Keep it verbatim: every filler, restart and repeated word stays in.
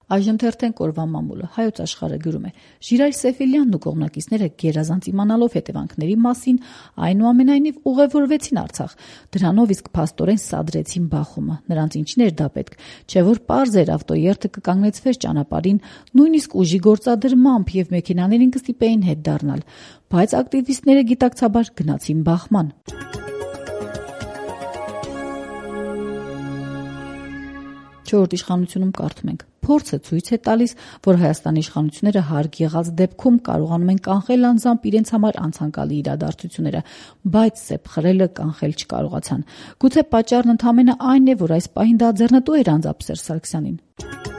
Այժմ թերթեն կորվա մամուլը հայոց աշխարհը գրում է. Ժիրայր Սեֆիլյանն ու կողմնակիցները գերազանց իմանալով հետևանքների մասին այնուամենայնիվ ուղևորվեցին Արցախ։ Դրանով իսկ փաստորեն սադրեցին բախումը։ Նրանց ինչն էր դա պետք, չէ որ պարզ էր ավտոերթը կկանգնեցվեր ճանապարհին, նույնիսկ ուժի գործադրմամբ եւ մեքենաներին կստիպեին հետ դառնալ, բայց ակտիվիստները գիտակցաբար գնացին բախման։ Չորրորդ իշխանությունում կարդում ենք. Փորձը ցույց է տալիս, որ Հայաստանի իշխանությունները հարկ եղած դեպքում կարողանում են կանխել անձամբ իրենց համար անցանկալի իրադարձությունները, բայց սեպ խրելը կանխել չկարողացան։ Գուցե պատճառն ընդամենը այն է, որ այս պահին դա ձեռնտու էր անձամբ Սերժ Սարգսյանին։